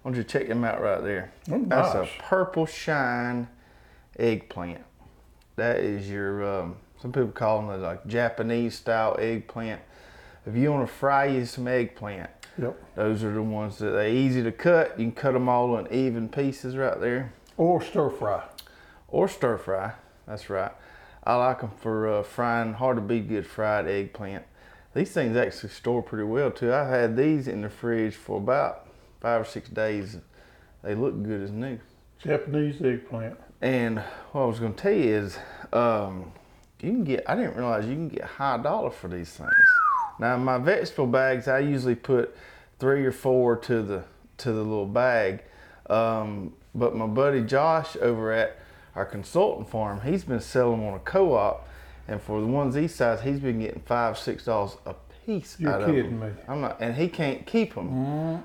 I want you to check them out right there. Oh, That's a nice. purple shine eggplant. That is your, some people call them like Japanese style eggplant. If you want to fry you some eggplant, Yep. those are the ones that are easy to cut. You can cut them all in even pieces right there. Or stir fry. Or stir fry, that's right. I like them for frying hard to beat good fried eggplant. These things actually store pretty well too. I've had these in the fridge for about 5 or 6 days. They look good as new. Japanese eggplant. And what I was going to tell you is, you can get, I didn't realize you can get high dollar for these things. Now in my vegetable bags, I usually put 3 or 4 to the little bag. But my buddy Josh over at our consultant farm, he's been selling them on a co-op, and for the ones these size, he's been getting $5, $6 a piece You're out of them. kidding me. I'm not, and he can't keep them.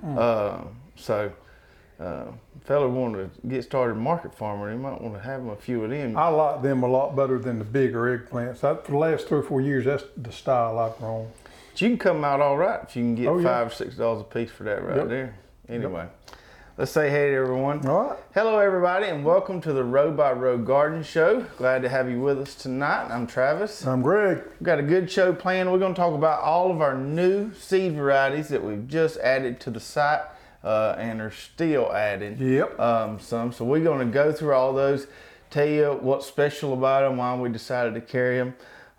Fella wanted to get started market farmer, he might want to have a few of them. I like them a lot better than the bigger eggplants. For the last 3 or 4 years, that's the style I've grown. But you can come out all right if you can get Oh, yeah. $5 or $6 a piece for that right Yep. there. Anyway, let's say hey to everyone. All right. Hello everybody and welcome to the Row by Row Garden Show. Glad to have you with us tonight. I'm Travis. I'm Greg. We've got a good show planned. We're going to talk about all of our new seed varieties that we've just added to the site and are still adding Yep. some. So we're going to go through all those, tell you what's special about them, why we decided to carry them.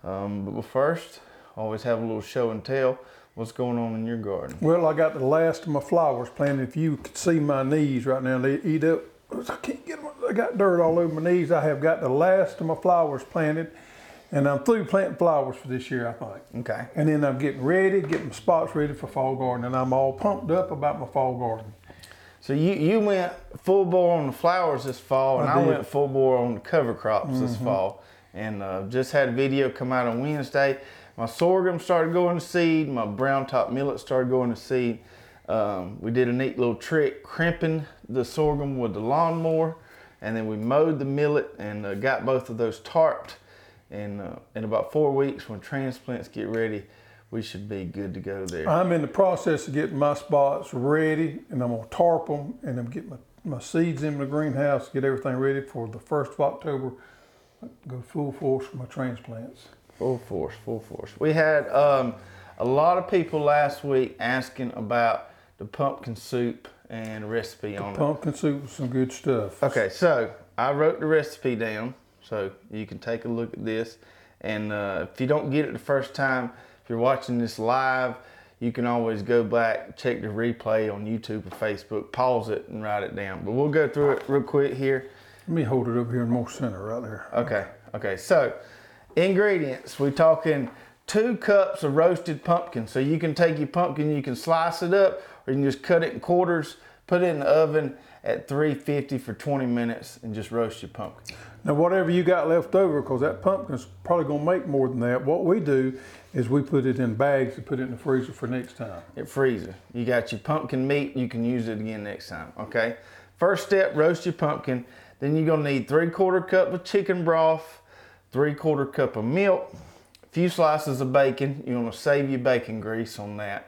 But first, always have a little show and tell. What's going on in your garden? Well, I got the last of my flowers planted. If you could see my knees right now, they eat up. I can't get them. I got dirt all over my knees. I have got the last of my flowers planted, and I'm through planting flowers for this year, I think. Okay. And then I'm getting my spots ready for fall garden, and I'm all pumped up about my fall garden. So you went full bore on the flowers this fall, and I did. went full bore on the cover crops this fall. And just had a video come out on Wednesday. My sorghum started going to seed. My brown top millet started going to seed. We did a neat little trick, crimping the sorghum with the lawnmower, and then we mowed the millet and got both of those tarped. And in about 4 weeks, when transplants get ready, we should be good to go there. I'm in the process of getting my spots ready, and I'm gonna tarp them, and I'm getting my seeds in the greenhouse, get everything ready for the 1st of October. Go full force for my transplants. Full force, full force. We had a lot of people last week asking about the pumpkin soup and recipe on it. Pumpkin soup with some good stuff. Okay, so I wrote the recipe down, so you can take a look at this. And if you don't get it the first time, if you're watching this live, you can always go back, check the replay on YouTube or Facebook, pause it and write it down. But we'll go through it real quick here. Let me hold it over here in more center right there. Okay, so ingredients, we're talking 2 cups of roasted pumpkin. So you can take your pumpkin, you can slice it up, or you can just cut it in quarters, put it in the oven at 350 for 20 minutes and just roast your pumpkin. Now, whatever you got left over, because that pumpkin's probably gonna make more than that, what we do is we put it in bags and put it in the freezer for next time. It freezer. You got your pumpkin meat, you can use it again next time, okay? First step, roast your pumpkin. Then you're gonna need 3/4 cup of chicken broth, 3/4 cup of milk, a few slices of bacon. You wanna save your bacon grease on that.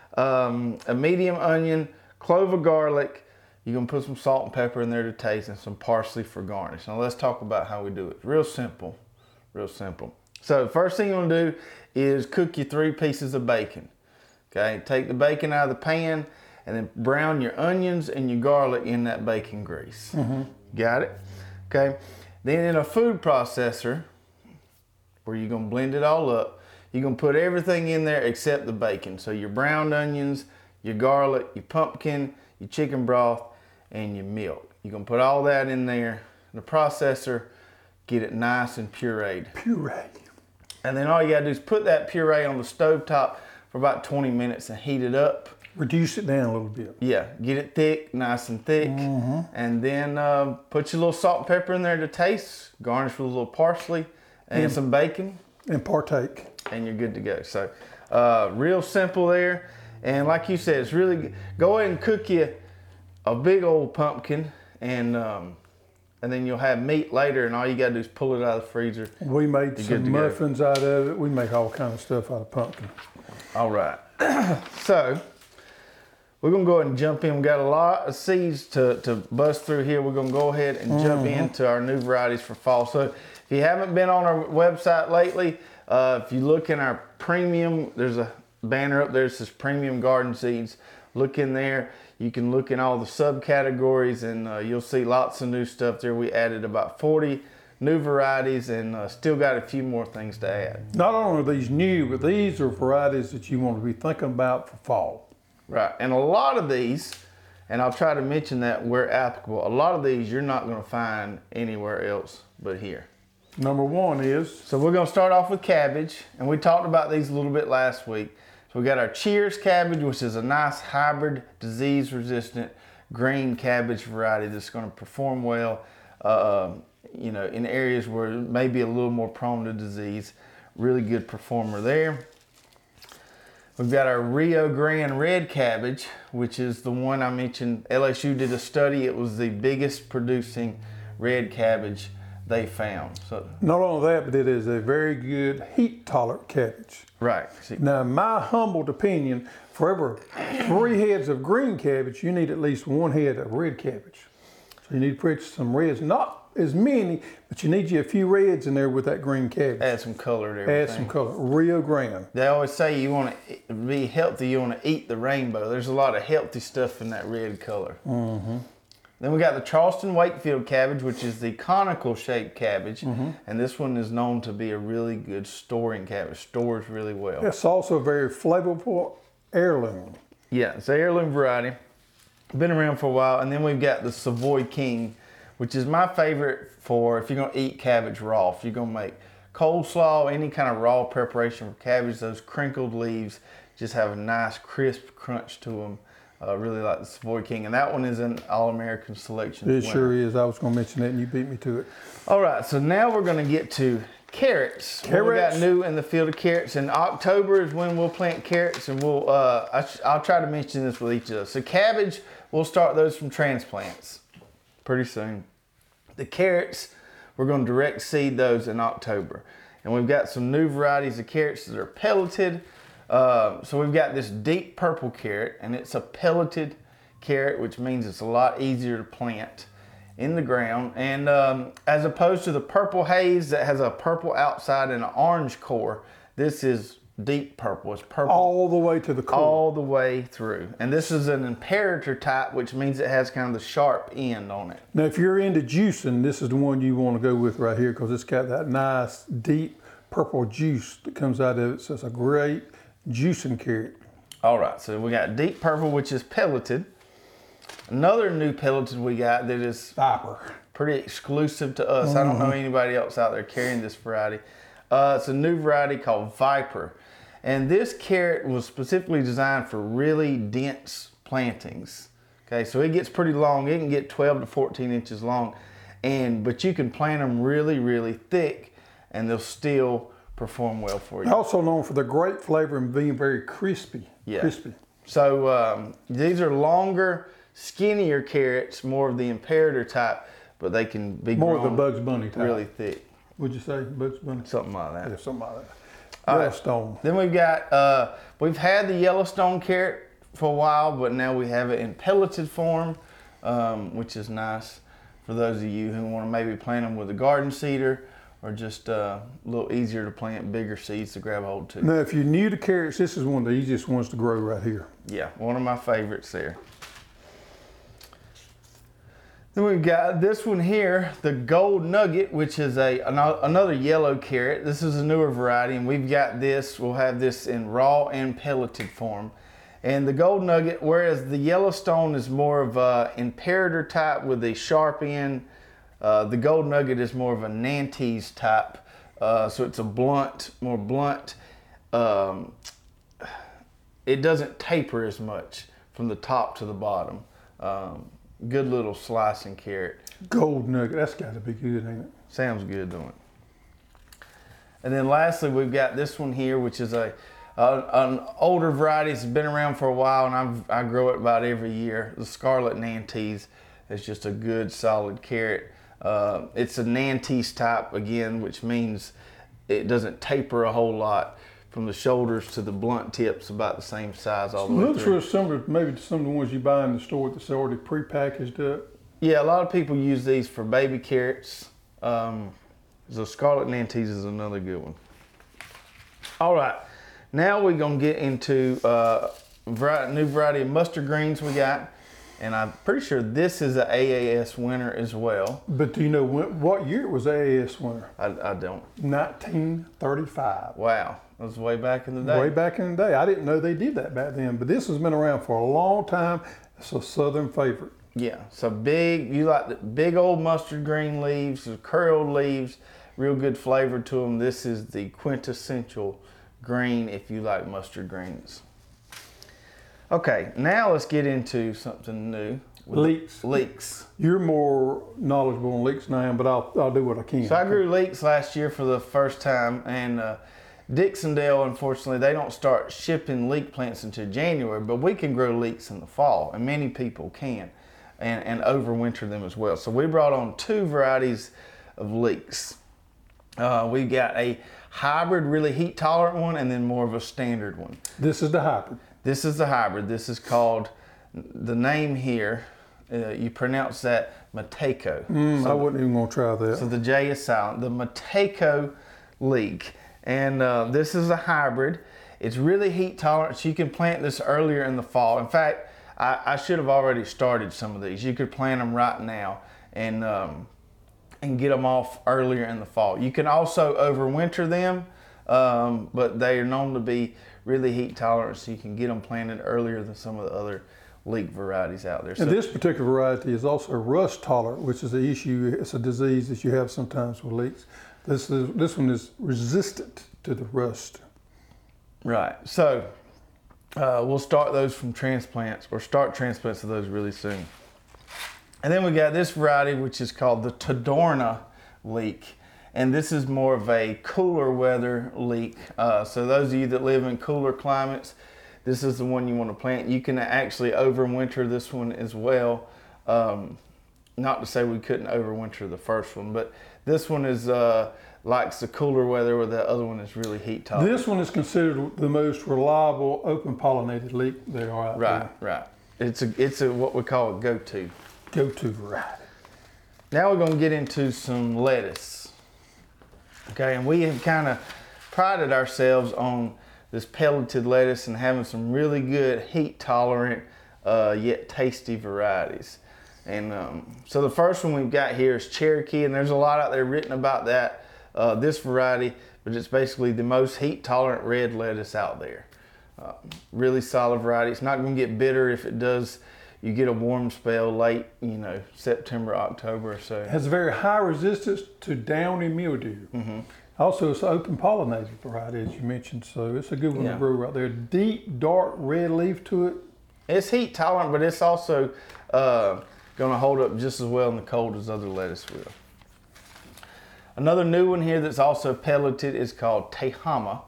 A medium onion, clove of garlic. You're gonna put some salt and pepper in there to taste and some parsley for garnish. Now let's talk about how we do it. Real simple, real simple. So the first thing you're gonna do is cook your 3 pieces of bacon. Okay, take the bacon out of the pan and then brown your onions and your garlic in that bacon grease. Got it? Okay. Then in a food processor, where you're gonna blend it all up, you're gonna put everything in there except the bacon. So your brown onions, your garlic, your pumpkin, your chicken broth, and your milk. You're gonna put all that in there in the processor, get it nice and pureed. Puree. And then all you gotta do is put that puree on the stovetop for about 20 minutes and heat it up. Reduce it down a little bit. Yeah, get it thick, nice and thick. And then put your little salt and pepper in there to taste. Garnish with a little parsley and some bacon. And partake. And you're good to go. So real simple there. And like you said, it's really good. Go ahead and cook you a big old pumpkin and then you'll have meat later and all you gotta do is pull it out of the freezer. We made good some to go. muffins out of it. We make all kind of stuff out of pumpkin. All right. So we're gonna go ahead and jump in. We got a lot of seeds to bust through here. We're gonna go ahead and jump into our new varieties for fall. So if you haven't been on our website lately, if you look in our premium, there's a banner up there that says Premium Garden Seeds. Look in there. You can look in all the subcategories, and you'll see lots of new stuff there. We added about 40 new varieties, and still got a few more things to add. Not only are these new, but these are varieties that you want to be thinking about for fall. Right, and a lot of these, and I'll try to mention that where applicable, a lot of these you're not going to find anywhere else but here. Number one is? So we're going to start off with cabbage, and we talked about these a little bit last week. So we got our Cheers cabbage, which is a nice hybrid, disease-resistant green cabbage variety that's going to perform well, you know, in areas where it may be a little more prone to disease. Really good performer there. We've got our Rio Grande red cabbage, which is the one I mentioned. LSU did a study. It was the biggest producing red cabbage they found. So not only that, but it is a very good heat-tolerant cabbage. right. See, Now, in my humbled opinion, for every 3 heads of green cabbage, you need at least 1 head of red cabbage. So you need to put some reds, not as many, but you need you a few reds in there with that green cabbage. add some color to everything. Add some color. Rio Grande. They always say you want to be healthy, you want to eat the rainbow. There's a lot of healthy stuff in that red color. Then we got the Charleston Wakefield cabbage, which is the conical shaped cabbage. And this one is known to be a really good storing cabbage. Stores really well. It's also a very flavorful heirloom. Yeah, it's an heirloom variety. Been around for a while. And then we've got the Savoy King, which is my favorite for if you're going to eat cabbage raw. If you're going to make coleslaw, any kind of raw preparation for cabbage, those crinkled leaves just have a nice crisp crunch to them. Really like the Savoy King. And that one is an All-American Selection It winner. sure is. I was going to mention that and you beat me to it. All right, so now we're going to get to carrots. What we got new in the field of carrots. In October is when we'll plant carrots, and we'll I'll try to mention this with each of those. So cabbage, we'll start those from transplants pretty soon. The carrots, we're going to direct seed those in October. And we've got some new varieties of carrots that are pelleted. So we've got this deep purple carrot, and it's a pelleted carrot, which means it's a lot easier to plant in the ground. And as opposed to the purple haze that has a purple outside and an orange core, this is deep purple. It's purple All the way to the core. all the way through. And this is an imperator type, which means it has kind of the sharp end on it. Now, if you're into juicing, this is the one you want to go with right here because it's got that nice, deep purple juice that comes out of it. So it's a great juicing carrot. All right, so we got deep purple, which is pelleted. Another new pelleted we got that is Viper. pretty exclusive to us. I don't know anybody else out there carrying this variety. It's a new variety called Viper. And this carrot was specifically designed for really dense plantings. Okay, so it gets pretty long. It can get 12 to 14 inches long. But you can plant them really, really thick, and they'll still perform well for you. Also known for the great flavor and being very crispy. Yeah. Crispy. So these are longer, skinnier carrots, more of the imperator type, but they can be More of grown the Bugs Bunny type. really thick. Would you say Bugs Bunny? Something like that. Yeah, something like that. All right. Yellowstone. Then we've got, we've had the Yellowstone carrot for a while, but now we have it in pelleted form, which is nice for those of you who want to maybe plant them with a garden seeder or just a little easier to plant bigger seeds to grab hold to. Now, if you're new to carrots, this is one of the easiest ones to grow right here. Yeah, one of my favorites there. Then we've got this one here, the Gold Nugget, which is another yellow carrot. This is a newer variety, and we've got this, we'll have this in raw and pelleted form. And the Gold Nugget, whereas the Yellowstone is more of a imperator type with a sharp end, the Gold Nugget is more of a Nantes type. So it's a more blunt. It doesn't taper as much from the top to the bottom. Good little slicing carrot. Gold Nugget, that's got to be good, ain't it? Sounds good, don't it? And then lastly, we've got this one here, which is an older variety. It's been around for a while, and I grow it about every year. The Scarlet Nantes is just a good, solid carrot. It's a Nantes type, again, which means it doesn't taper a whole lot. from the shoulders to the blunt tips about the same size all the way Looks through. real similar maybe to some of the ones you buy in the store that's already prepackaged up. Yeah, a lot of people use these for baby carrots. So Scarlet Nantes is another good one. All right, now we're gonna get into new variety of mustard greens we got. And I'm pretty sure this is an AAS winner as well. But do you know what year it was AAS winner? I don't. 1935. Wow, that was way back in the day. Way back in the day. I didn't know they did that back then, but this has been around for a long time. It's a Southern favorite. Yeah, so big, you like the big old mustard green leaves, the curled leaves, real good flavor to them. This is the quintessential green if you like mustard greens. Okay, now let's get into something new. Leeks. Leeks. You're more knowledgeable on leeks than I am, but I'll do what I can. So I grew leeks last year for the first time, and Dixondale, unfortunately, they don't start shipping leek plants until January, but we can grow leeks in the fall, and many people can, and overwinter them as well. So we brought on 2 varieties of leeks. We got a hybrid, really heat tolerant one, and then more of a standard one. This is the hybrid. This is the hybrid. This is called, the name here, you pronounce that Mateko. I wasn't even gonna try that. So the J is silent. The Mateko leek. And this is a hybrid. It's really heat tolerant, so you can plant this earlier in the fall. In fact, I should have already started some of these. You could plant them right now and get them off earlier in the fall. You can also overwinter them, but they are known to be really heat tolerant, so you can get them planted earlier than some of the other leek varieties out there. And this particular variety is also rust tolerant, which is an issue. It's a disease that you have sometimes with leeks. This one is resistant to the rust. Right. So we'll start those from transplants, or start transplants of those really soon. And then we got this variety, which is called the Tadorna leek. And this is more of a cooler weather leek. So those of you that live in cooler climates, this is the one you want to plant. You can actually overwinter this one as well. Not to say we couldn't overwinter the first one, but this one is likes the cooler weather, where the other one is really heat tolerant. This one is considered the most reliable open pollinated leek there are out there. Right. It's a what we call a go-to. Go-to variety. Now we're going to get into some lettuce. Okay, and we have kind of prided ourselves on this pelleted lettuce and having some really good heat tolerant yet tasty varieties. And so the first one we've got here is Cherokee, and there's a lot out there written about that, this variety, but it's basically the most heat tolerant red lettuce out there. Really solid variety. It's not going to get bitter. If it does, you get a warm spell late, September, October or so. It has a very high resistance to downy mildew. Mm-hmm. Also, it's an open pollinated variety, as you mentioned, so it's a good one to grow right there. Deep, dark red leaf to it. It's heat tolerant, but it's also going to hold up just as well in the cold as other lettuce will. Another new one here that's also pelleted is called Tehama,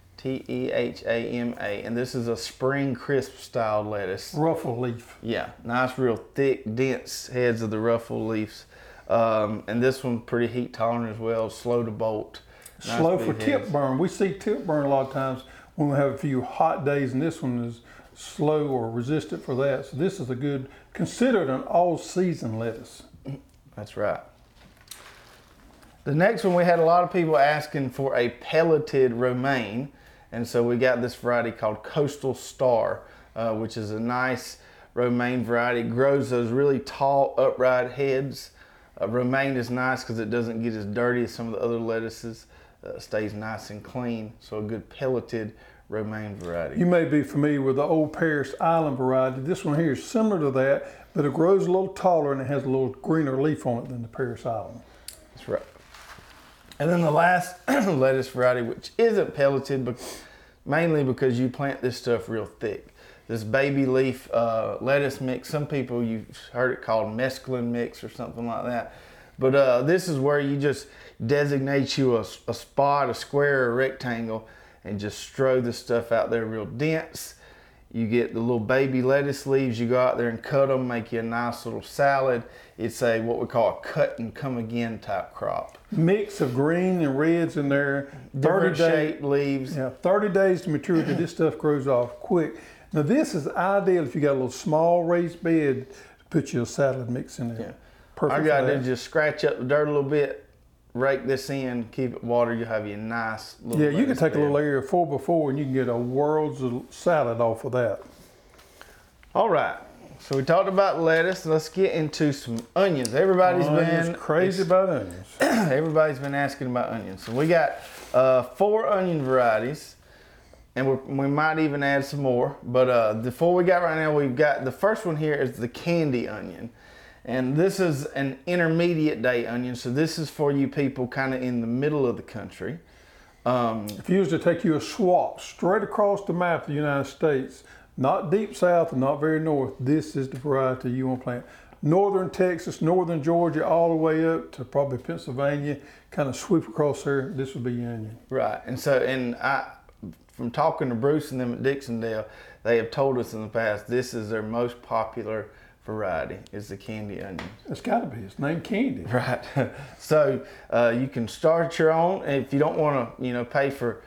Tehama, and this is a spring crisp style lettuce. Ruffle leaf. Yeah, nice, real thick, dense heads of the ruffle leaves. And this one pretty heat tolerant as well, slow to bolt. Nice Slow for big tip heads. burn. We see tip burn a lot of times when we have a few hot days, and this one is slow or resistant for that. So this is a good, considered an all-season lettuce. That's right. The next one, we had a lot of people asking for a pelleted romaine, and so we got this variety called Coastal Star, which is a nice romaine variety. It grows those really tall, upright heads. Romaine is nice because it doesn't get as dirty as some of the other lettuces. Stays nice and clean, so a good pelleted romaine variety. You may be familiar with the old Paris Island variety. This one here is similar to that, but it grows a little taller and it has a little greener leaf on it than the Paris Island. That's right. And then the last lettuce variety, which isn't pelleted, but mainly because you plant this stuff real thick. This baby leaf lettuce mix, some people, you've heard it called mesclun mix or something like that. But this is where you just designate you a spot, a square, or a rectangle, and just strew this stuff out there real dense. You get the little baby lettuce leaves, you go out there and cut them, make you a nice little salad. It's a what we call a cut and come again type crop. Mix of green and reds in there. Different shaped leaves. Yeah, 30 days to maturity. This stuff grows off quick. Now this is ideal if you got a little small raised bed to put your salad mix in there. Yeah. Perfect. All you gotta do is just scratch up the dirt a little bit, rake this in, keep it watered. You'll have your nice little Yeah, you can take bed. a little area 4x4 and you can get a world's of salad off of that. All right. So we talked about lettuce. Let's get into some onions. Everybody's been crazy about onions. Everybody's been asking about onions. So we got 4 onion varieties, and we might even add some more. But the 4 we got right now, we've got the first one here is the candy onion. And this is an intermediate day onion. So this is for you people kind of in the middle of the country. If you was to take you a swap straight across the map of the United States, not deep south and not very north, this is the variety you want to plant. Northern Texas, northern Georgia, all the way up to probably Pennsylvania, kind of sweep across there, this would be your onion. Right, and so, from talking to Bruce and them at Dixondale, they have told us in the past, this is their most popular variety, is the candy onion. It's got to be, it's named Candy. Right, so you can start your own. If you don't want to, pay for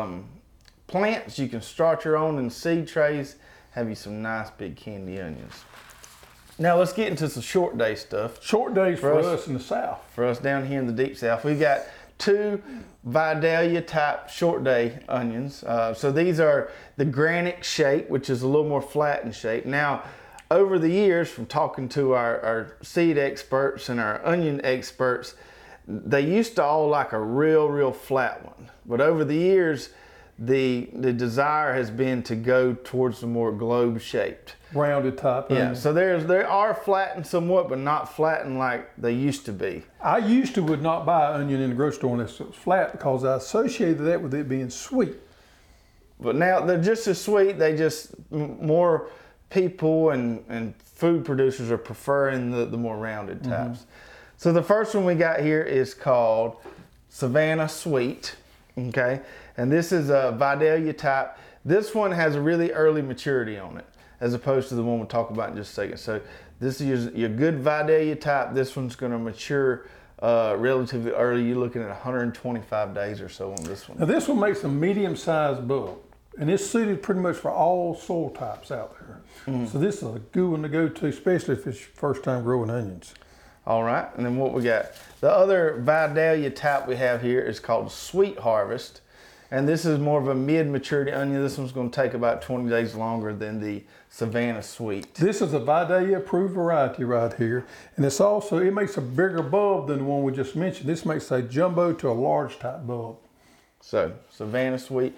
plants, you can start your own in seed trays, have you some nice big candy onions. Now let's get into some short day stuff. Short days for us in the South. For us down here in the deep South. We've got 2 Vidalia type short day onions. So these are the granite shape, which is a little more flat in shape. Now, over the years, from talking to our seed experts and our onion experts, they used to all like a real flat one. But over the years, the desire has been to go towards the more globe shaped. Rounded type. Yeah, so they are flattened somewhat, but not flattened like they used to be. I used to would not buy onion in the grocery store unless it was flat because I associated that with it being sweet. But now they're just as sweet, they just, more people and food producers are preferring the more rounded types. Mm-hmm. So the first one we got here is called Savannah Sweet, okay? And this is a Vidalia type. This one has a really early maturity on it, as opposed to the one we'll talk about in just a second. So this is your good Vidalia type. This one's gonna mature relatively early. You're looking at 125 days or so on this one. Now this one makes a medium-sized bulb, and it's suited pretty much for all soil types out there. Mm-hmm. So this is a good one to go to, especially if it's your first time growing onions. All right, and then what we got? The other Vidalia type we have here is called Sweet Harvest. And this is more of a mid-maturity onion. This one's going to take about 20 days longer than the Savannah Sweet. This is a Vidalia approved variety right here. And it's also, it makes a bigger bulb than the one we just mentioned. This makes a jumbo to a large type bulb. So, Savannah Sweet.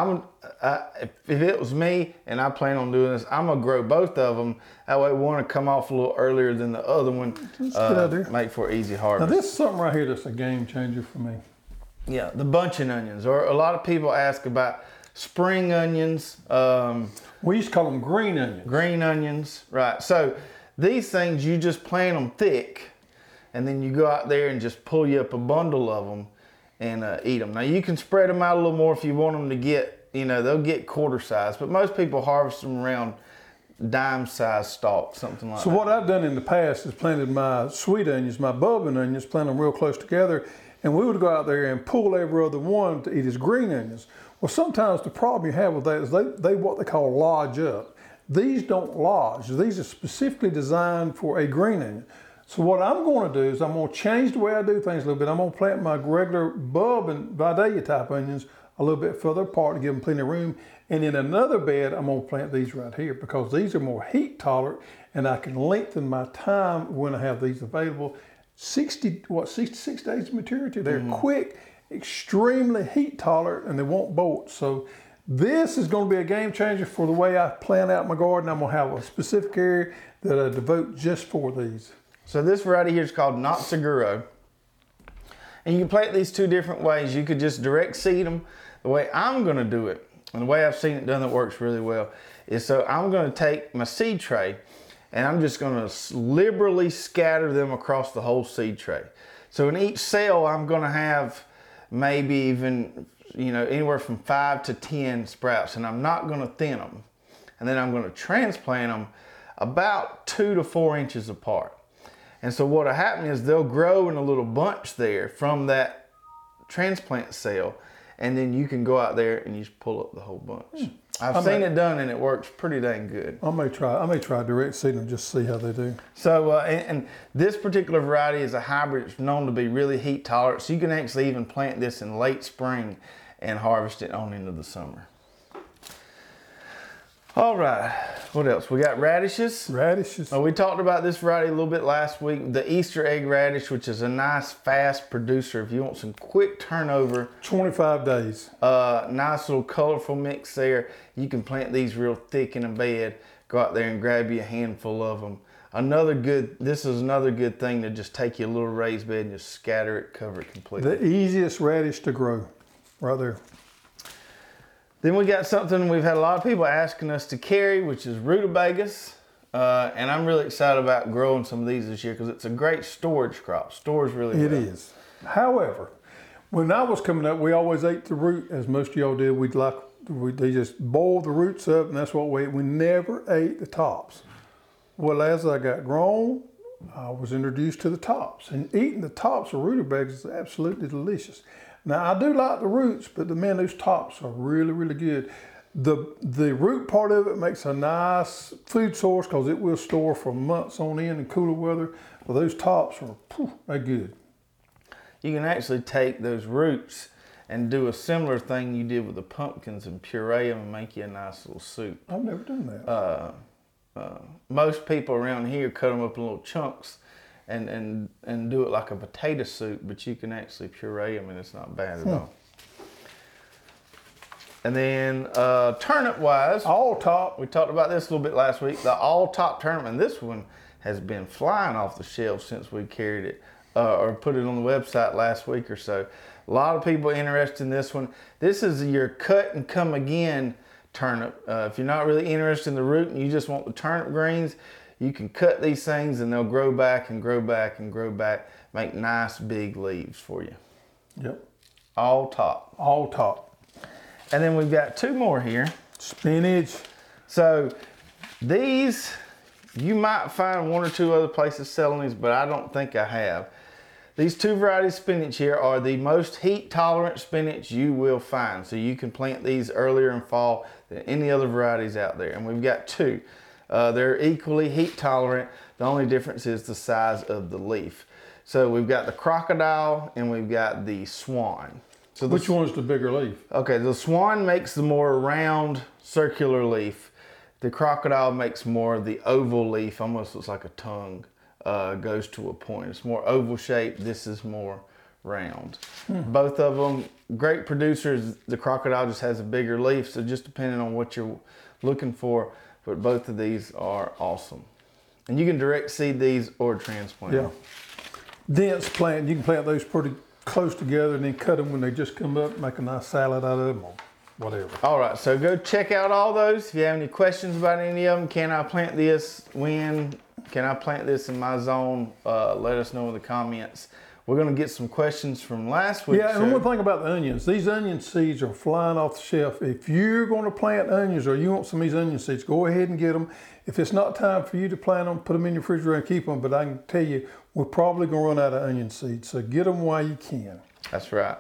If it was me and I plan on doing this, I'm going to grow both of them. That way one will come off a little earlier than the other one. Make for easy harvest. Now this is something right here that's a game changer for me. Yeah, the bunching onions, or a lot of people ask about spring onions. We used to call them green onions. Green onions, right. So these things, you just plant them thick, and then you go out there and just pull you up a bundle of them and eat them. Now you can spread them out a little more if you want them to get, they'll get quarter size, but most people harvest them around dime size stalk, something like that. So what I've done in the past is planted my sweet onions, my bulbing onions, plant them real close together, and we would go out there and pull every other one to eat as green onions. Well, sometimes the problem you have with that is they what they call lodge up. These don't lodge. These are specifically designed for a green onion. So what I'm going to do is I'm going to change the way I do things a little bit. I'm going to plant my regular bulb and Vidalia type onions a little bit further apart to give them plenty of room. And in another bed, I'm going to plant these right here because these are more heat tolerant and I can lengthen my time when I have these available. 66 days of maturity. They're quick, extremely heat tolerant, and they won't bolt. So this is going to be a game changer for the way I plan out my garden. I'm going to have a specific area that I devote just for these. So this variety here is called Natsuguro. And you can plant these 2 different ways. You could just direct seed them. The way I'm going to do it, and the way I've seen it done that works really well, is so I'm going to take my seed tray and I'm just going to liberally scatter them across the whole seed tray. So in each cell, I'm going to have maybe even, anywhere from 5 to 10 sprouts, and I'm not going to thin them. and then I'm going to transplant them about 2 to 4 inches apart. And so what'll happen is they'll grow in a little bunch there from that transplant cell, and then you can go out there and you just pull up the whole bunch. I've seen it done, and it works pretty dang good. I may try direct seeding just to see how they do. So, and this particular variety is a hybrid. It's known to be really heat tolerant, so you can actually even plant this in late spring and harvest it on into the summer. All right, what else? We got radishes. Radishes. We talked about this variety a little bit last week. The Easter egg radish, which is a nice, fast producer. If you want some quick turnover. 25 days. Nice little colorful mix there. You can plant these real thick in a bed. Go out there and grab you a handful of them. This is another good thing to just take you a little raised bed and just scatter it, cover it completely. The easiest radish to grow, right there. Then we got something we've had a lot of people asking us to carry, which is rutabagas. And I'm really excited about growing some of these this year because it's a great storage crop. Stores really well. It is. However, when I was coming up, we always ate the root, as most of y'all did. They just boiled the roots up, and that's what we ate. We never ate the tops. Well, as I got grown, I was introduced to the tops. And eating the tops of rutabagas is absolutely delicious. Now, I do like the roots, but those tops are really, really good. The root part of it makes a nice food source because it will store for months on end in cooler weather. But those tops they're good. You can actually take those roots and do a similar thing you did with the pumpkins and puree them and make you a nice little soup. I've never done that. Most people around here cut them up in little chunks and do it like a potato soup, but you can actually puree them and it's not bad at all. And then turnip-wise, all top. We talked about this a little bit last week. The all-top turnip, and this one has been flying off the shelf since we carried it or put it on the website last week or so. A lot of people interested in this one. This is your cut and come again turnip. If you're not really interested in the root and you just want the turnip greens, you can cut these things and they'll grow back and grow back and grow back, make nice big leaves for you. Yep. All top. All top. And then we've got 2 more here. Spinach. So these, you might find 1 or 2 other places selling these, but I don't think I have. These 2 varieties of spinach here are the most heat tolerant spinach you will find. So you can plant these earlier in fall than any other varieties out there. And we've got 2. They're equally heat tolerant. The only difference is the size of the leaf. So we've got the crocodile and we've got the swan. So Which one's the bigger leaf? Okay, the swan makes the more round circular leaf. The crocodile makes more of the oval leaf, almost looks like a tongue, goes to a point. It's more oval shaped. This is more round. Both of them, great producers. The crocodile just has a bigger leaf, so just depending on what you're looking for, but both of these are awesome. And you can direct seed these or transplant them. Dense plant, you can plant those pretty close together and then cut them when they just come up, make a nice salad out of them or whatever. All right, so go check out all those. If you have any questions about any of them, can I plant this? When? Can I plant this in my zone? Let us know in the comments. We're gonna get some questions from last week. Yeah, and one thing about the onions, these onion seeds are flying off the shelf. If you're gonna plant onions or you want some of these onion seeds, go ahead and get them. If it's not time for you to plant them, put them in your refrigerator and keep them, but I can tell you, we're probably gonna run out of onion seeds, so get them while you can. That's right.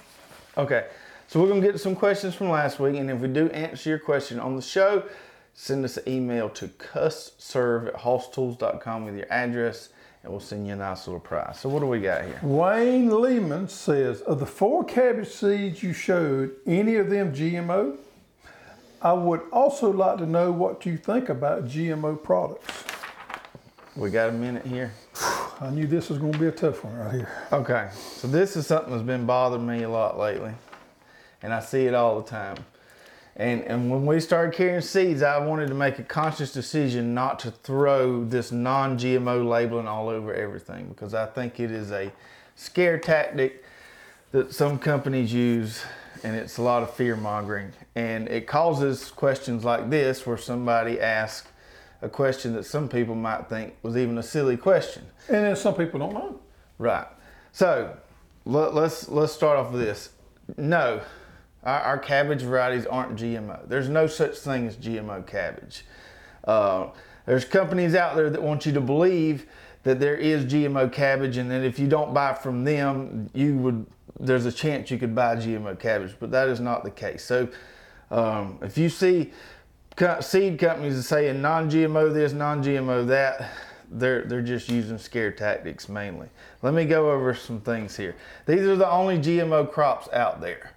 Okay, so we're gonna get some questions from last week, and if we do answer your question on the show, send us an email to custserve@hosstools.com with your address, and we'll send you a nice little prize. So what do we got here? Wayne Lehman says, of the 4 cabbage seeds you showed, any of them GMO? I would also like to know what you think about GMO products. We got a minute here. I knew this was going to be a tough one right here. Okay, so this is something that's been bothering me a lot lately, and I see it all the time. And when we started carrying seeds, I wanted to make a conscious decision not to throw this non-GMO labeling all over everything, because I think it is a scare tactic that some companies use, and it's a lot of fear-mongering. And it causes questions like this, where somebody asks a question that some people might think was even a silly question. And then some people don't know. Right. So let's start off with this. No, Our cabbage varieties aren't GMO. There's no such thing as GMO cabbage. There's companies out there that want you to believe that there is GMO cabbage, and that if you don't buy from them, there's a chance you could buy GMO cabbage, but that is not the case. So if you see seed companies saying non-GMO this, non-GMO that, they're just using scare tactics mainly. Let me go over some things here. These are the only GMO crops out there: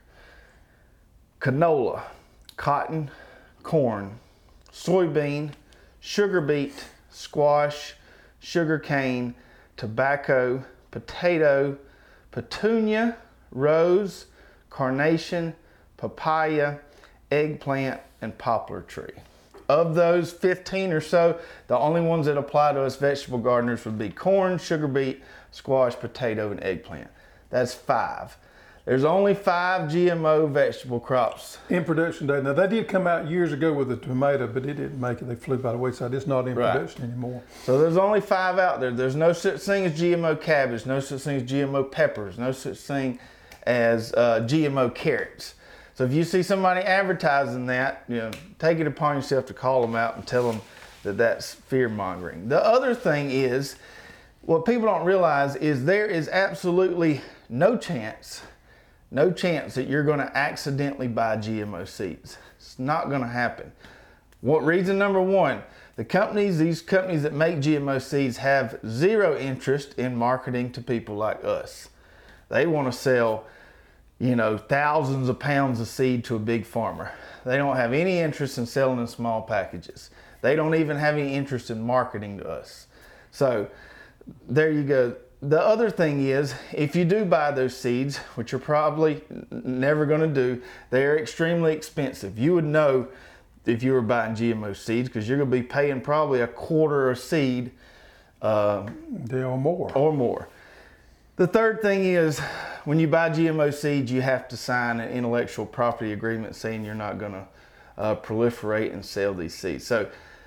canola, cotton, corn, soybean, sugar beet, squash, sugar cane, tobacco, potato, petunia, rose, carnation, papaya, eggplant, and poplar tree. Of those 15 or so, the only ones that apply to us vegetable gardeners would be corn, sugar beet, squash, potato, and eggplant. That's 5. There's only 5 GMO vegetable crops in production today. Now, they did come out years ago with a tomato, but it didn't make it. They flew by the wayside. It's not in production anymore. So there's only 5 out there. There's no such thing as GMO cabbage, no such thing as GMO peppers, no such thing as GMO carrots. So if you see somebody advertising that, take it upon yourself to call them out and tell them that that's fear mongering. The other thing is, what people don't realize is there is absolutely no chance that you're going to accidentally buy GMO seeds. It's not going to happen. What reason? Number one, these companies that make GMO seeds have zero interest in marketing to people like us. They want to sell, thousands of pounds of seed to a big farmer. They don't have any interest in selling in small packages. They don't even have any interest in marketing to us. So there you go. The other thing is, if you do buy those seeds, which you're probably never going to do, they are extremely expensive. You would know if you were buying GMO seeds, because you're going to be paying probably a quarter a seed. Or more. The third thing is, when you buy GMO seeds, you have to sign an intellectual property agreement saying you're not going to proliferate and sell these seeds. So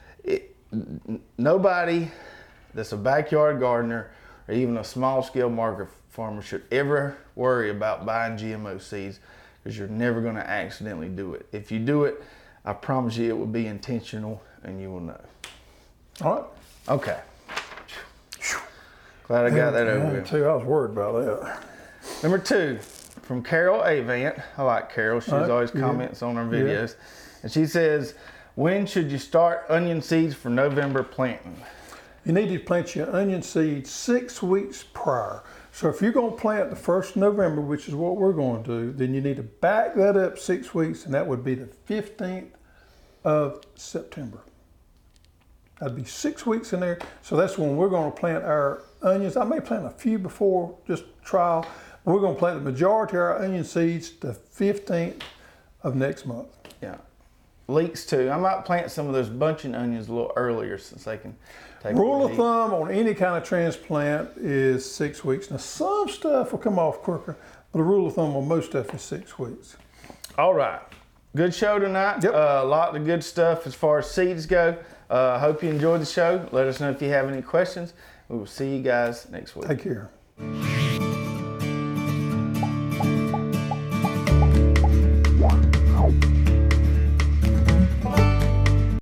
nobody that's a backyard gardener or even a small-scale market farmer should ever worry about buying GMO seeds, because you're never going to accidentally do it. If you do it, I promise you it will be intentional and you will know. All right. Okay. Glad I got that over with. I was worried about that. Number 2, from Carol Avant. I like Carol. She's always comments on our videos. Yeah. And she says, when should you start onion seeds for November planting? You need to plant your onion seeds 6 weeks prior. So if you're going to plant the 1st of November, which is what we're going to do, then you need to back that up 6 weeks, and that would be the 15th of September. That'd be 6 weeks in there. So that's when we're going to plant our onions. I may plant a few before, just trial. We're going to plant the majority of our onion seeds the 15th of next month. Yeah. Leeks too. I might plant some of those bunching onions a little earlier since they can take Rule of thumb on any kind of transplant is 6 weeks. Now some stuff will come off quicker, but the rule of thumb on most stuff is 6 weeks. All right. Good show tonight. Yep. A lot of good stuff as far as seeds go. Hope you enjoyed the show. Let us know if you have any questions. We will see you guys next week. Take care.